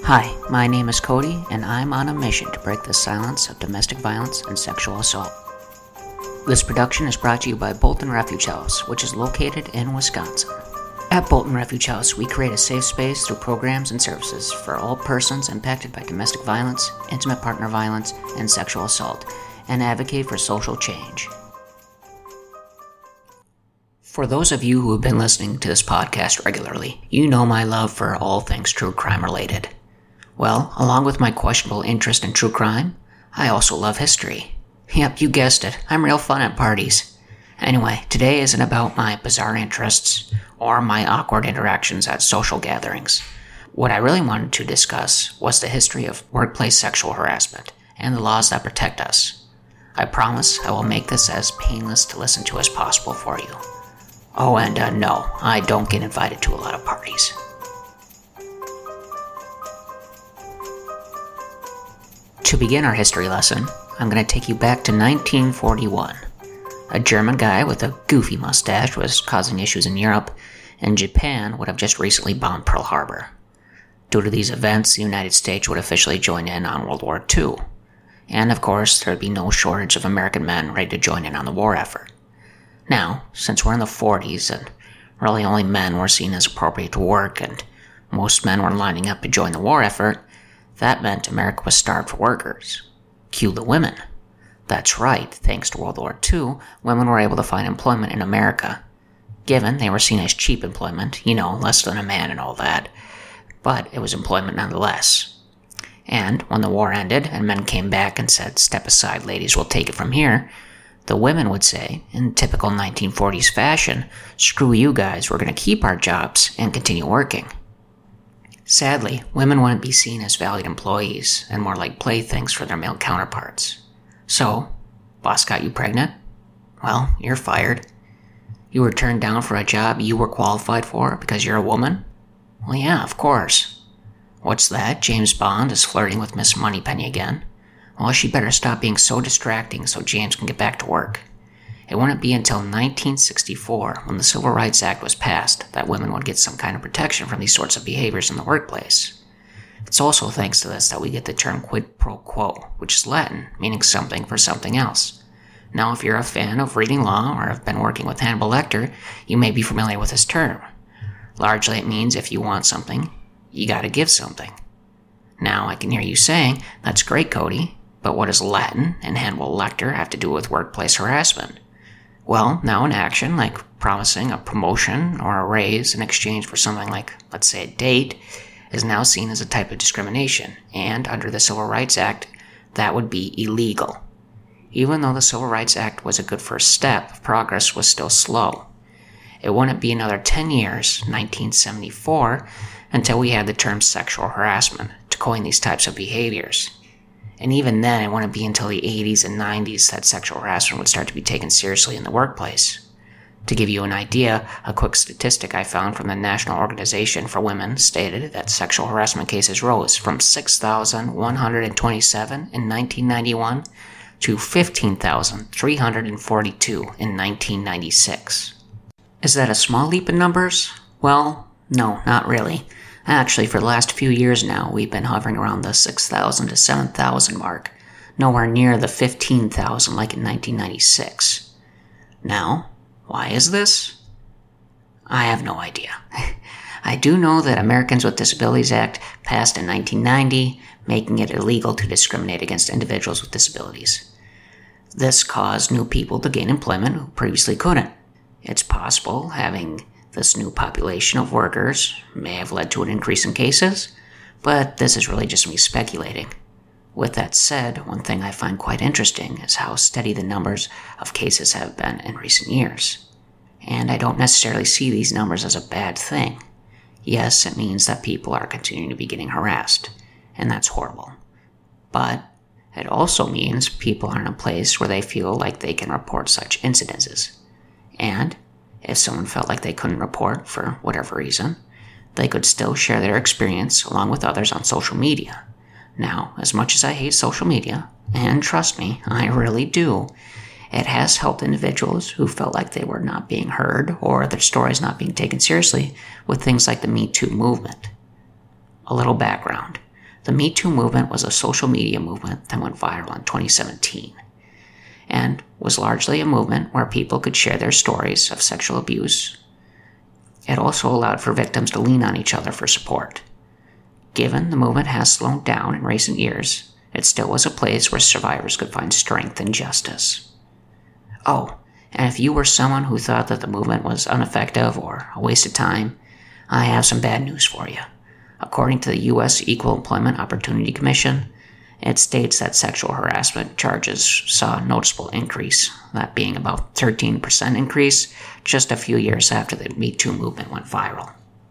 Hi, my name is Cody, and I'm on a mission to break the silence of domestic violence and sexual assault. This production is brought to you by Bolton Refuge House, which is located in Wisconsin. At Bolton Refuge House, we create a safe space through programs and services for all persons impacted by domestic violence, intimate partner violence, and sexual assault, and advocate for social change. For those of you who have been listening to this podcast regularly, you know my love for all things true crime related. Well, along with my questionable interest in true crime, I also love history. Yep, you guessed it, I'm real fun at parties. Anyway, today isn't about my bizarre interests or my awkward interactions at social gatherings. What I really wanted to discuss was the history of workplace sexual harassment and the laws that protect us. I promise I will make this as painless to listen to as possible for you. Oh, and no, I don't get invited to a lot of parties. To begin our history lesson, I'm going to take you back to 1941. A German guy with a goofy mustache was causing issues in Europe, and Japan would have just recently bombed Pearl Harbor. Due to these events, the United States would officially join in on World War II. And of course, there would be no shortage of American men ready to join in on the war effort. Now, since we're in the 40s, and really only men were seen as appropriate to work, and most men were lining up to join the war effort, that meant America was starved for workers. Cue the women. That's right, thanks to World War II, women were able to find employment in America. Given they were seen as cheap employment, less than a man and all that, but it was employment nonetheless. And when the war ended and men came back and said, "Step aside, ladies, we'll take it from here," the women would say, in typical 1940s fashion, "Screw you guys, we're going to keep our jobs and continue working." Sadly, women wouldn't be seen as valued employees and more like playthings for their male counterparts. So, boss got you pregnant? Well, you're fired. You were turned down for a job you were qualified for because you're a woman? Well, yeah, of course. What's that? James Bond is flirting with Miss Moneypenny again? Well, she better stop being so distracting so James can get back to work. It wouldn't be until 1964, when the Civil Rights Act was passed, that women would get some kind of protection from these sorts of behaviors in the workplace. It's also thanks to this that we get the term quid pro quo, which is Latin, meaning something for something else. Now, if you're a fan of reading law or have been working with Hannibal Lecter, you may be familiar with this term. Largely, it means if you want something, you gotta give something. Now, I can hear you saying, "That's great, Cody, but what does Latin and Hannibal Lecter have to do with workplace harassment?" Well, now an action like promising a promotion or a raise in exchange for something like, let's say, a date, is now seen as a type of discrimination, and under the Civil Rights Act, that would be illegal. Even though the Civil Rights Act was a good first step, progress was still slow. It wouldn't be another 10 years, 1974, until we had the term sexual harassment to coin these types of behaviors. And even then, it wouldn't be until the 80s and 90s that sexual harassment would start to be taken seriously in the workplace. To give you an idea, a quick statistic I found from the National Organization for Women stated that sexual harassment cases rose from 6,127 in 1991 to 15,342 in 1996. Is that a small leap in numbers? Well, no, not really. Actually, for the last few years now, we've been hovering around the 6,000 to 7,000 mark, nowhere near the 15,000 like in 1996. Now, why is this? I have no idea. I do know that Americans with Disabilities Act passed in 1990, making it illegal to discriminate against individuals with disabilities. This caused new people to gain employment who previously couldn't. It's possible having this new population of workers may have led to an increase in cases, but this is really just me speculating. With that said, one thing I find quite interesting is how steady the numbers of cases have been in recent years. And I don't necessarily see these numbers as a bad thing. Yes, it means that people are continuing to be getting harassed, and that's horrible. But it also means people are in a place where they feel like they can report such incidences. And if someone felt like they couldn't report for whatever reason, they could still share their experience along with others on social media. Now, as much as I hate social media, and trust me, I really do, it has helped individuals who felt like they were not being heard or their stories not being taken seriously with things like the Me Too movement. A little background. The Me Too movement was a social media movement that went viral in 2017 and was largely a movement where people could share their stories of sexual abuse. It also allowed for victims to lean on each other for support. Given the movement has slowed down in recent years, it still was a place where survivors could find strength and justice. Oh, and if you were someone who thought that the movement was ineffective or a waste of time, I have some bad news for you. According to the U.S. Equal Employment Opportunity Commission, it states that sexual harassment charges saw a noticeable increase, that being about 13% increase just a few years after the Me Too movement went viral.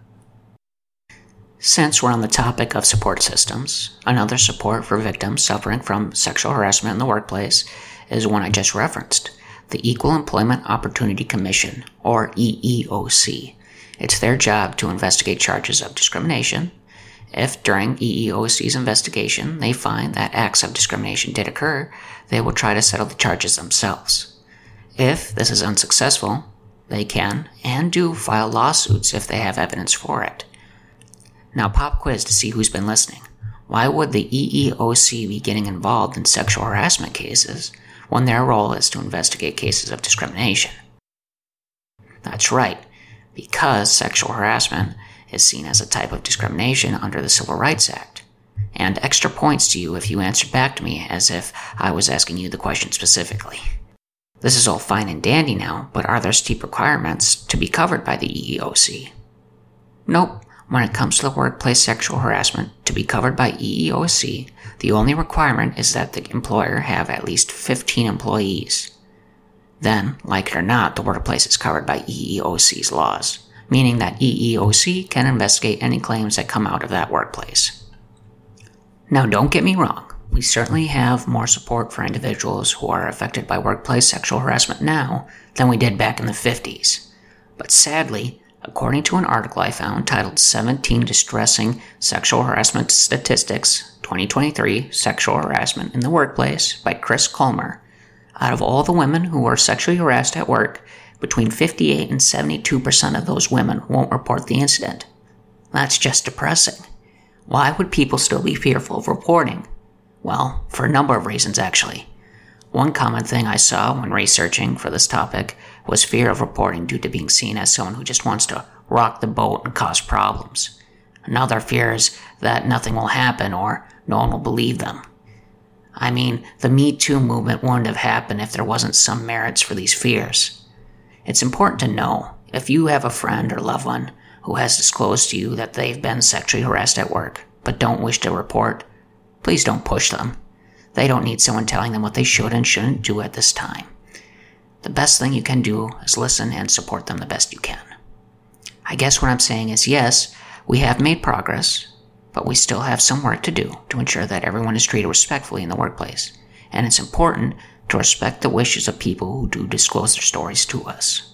Since we're on the topic of support systems, another support for victims suffering from sexual harassment in the workplace is one I just referenced, the Equal Employment Opportunity Commission, or EEOC. It's their job to investigate charges of discrimination. If during EEOC's investigation they find that acts of discrimination did occur, they will try to settle the charges themselves. If this is unsuccessful, they can and do file lawsuits if they have evidence for it. Now pop quiz to see who's been listening. Why would the EEOC be getting involved in sexual harassment cases when their role is to investigate cases of discrimination? That's right, because sexual harassment is seen as a type of discrimination under the Civil Rights Act. And extra points to you if you answered back to me as if I was asking you the question specifically. This is all fine and dandy now, but are there steep requirements to be covered by the EEOC? Nope. When it comes to the workplace sexual harassment to be covered by EEOC, the only requirement is that the employer have at least 15 employees. Then, like it or not, the workplace is covered by EEOC's laws, meaning that EEOC can investigate any claims that come out of that workplace. Now, don't get me wrong. We certainly have more support for individuals who are affected by workplace sexual harassment now than we did back in the 50s. But sadly, according to an article I found titled 17 Distressing Sexual Harassment Statistics, 2023, Sexual Harassment in the Workplace by Chris Colmer, out of all the women who were sexually harassed at work, between 58 and 72% of those women won't report the incident. That's just depressing. Why would people still be fearful of reporting? Well, for a number of reasons actually. One common thing I saw when researching for this topic was fear of reporting due to being seen as someone who just wants to rock the boat and cause problems. Another fear is that nothing will happen or no one will believe them. I mean, the Me Too movement wouldn't have happened if there wasn't some merits for these fears. It's important to know, if you have a friend or loved one who has disclosed to you that they've been sexually harassed at work but don't wish to report, please don't push them. They don't need someone telling them what they should and shouldn't do at this time. The best thing you can do is listen and support them the best you can. I guess what I'm saying is yes, we have made progress, but we still have some work to do to ensure that everyone is treated respectfully in the workplace, and it's important to respect the wishes of people who do disclose their stories to us.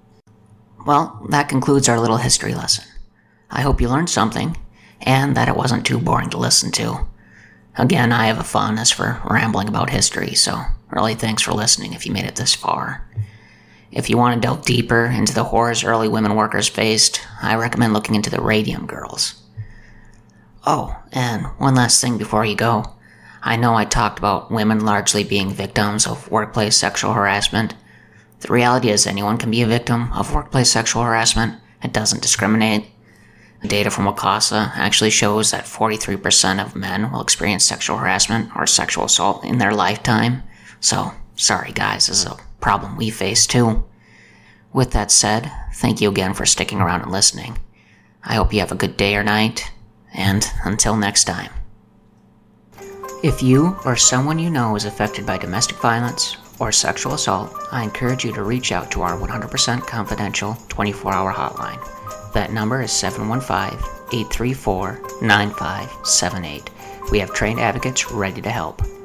Well, that concludes our little history lesson. I hope you learned something, and that it wasn't too boring to listen to. Again, I have a fondness for rambling about history, so really thanks for listening if you made it this far. If you want to delve deeper into the horrors early women workers faced, I recommend looking into the Radium Girls. Oh, and one last thing before you go. I know I talked about women largely being victims of workplace sexual harassment. The reality is anyone can be a victim of workplace sexual harassment. It doesn't discriminate. Data from WCASA actually shows that 43% of men will experience sexual harassment or sexual assault in their lifetime. So, sorry guys, this is a problem we face too. With that said, thank you again for sticking around and listening. I hope you have a good day or night, and until next time. If you or someone you know is affected by domestic violence or sexual assault, I encourage you to reach out to our 100% confidential 24-hour hotline. That number is 715-834-9578. We have trained advocates ready to help.